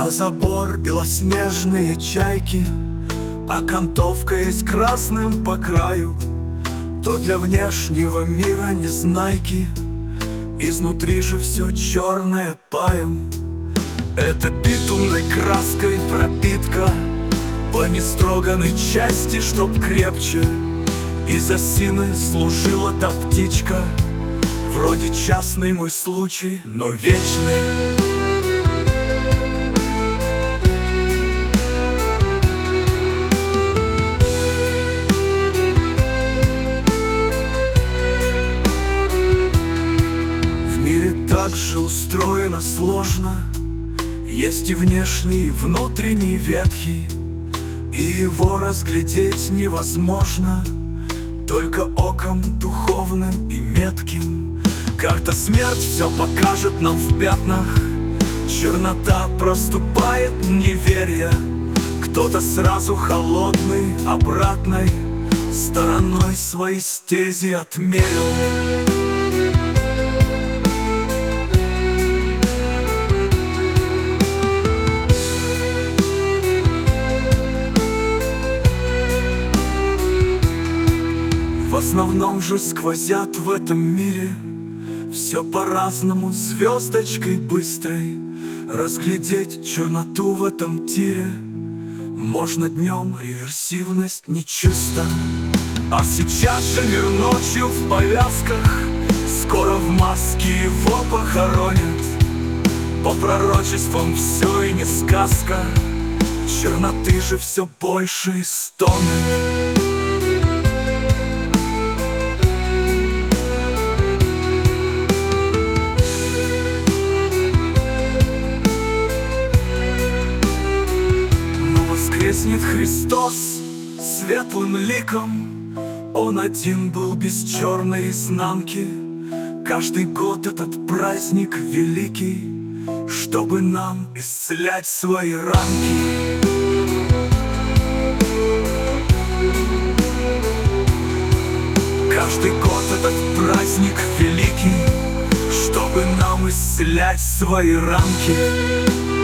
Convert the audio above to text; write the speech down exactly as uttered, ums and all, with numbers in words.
На забор белоснежные чайки, окантовка есть красным по краю. То для внешнего мира незнайки, изнутри же все черное паем. Это битумной краской пропитка, по нестроганной части, чтоб крепче. Из осины служила та птичка, вроде частный мой случай, но вечный. В мире так же устроено сложно, есть и внешний, и внутренний ветхий, и его разглядеть невозможно только оком духовным и метким. Карта смерть все покажет нам в пятнах, чернота проступает неверия. Кто-то сразу холодный, обратной стороной свои стези отмерил. В основном же сквозят в этом мире все по-разному, звездочкой быстрой. Разглядеть черноту в этом тире можно днем, реверсивность нечиста. А сейчас же мир ночью в повязках, скоро в маске его похоронят. По пророчествам все и не сказка, черноты же все больше и стонет. Воскреснет Христос светлым ликом, Он один был без черной изнанки. Каждый год этот праздник великий, чтобы нам исцелять свои ранки. Каждый год этот праздник великий, чтобы нам исцелять свои ранки.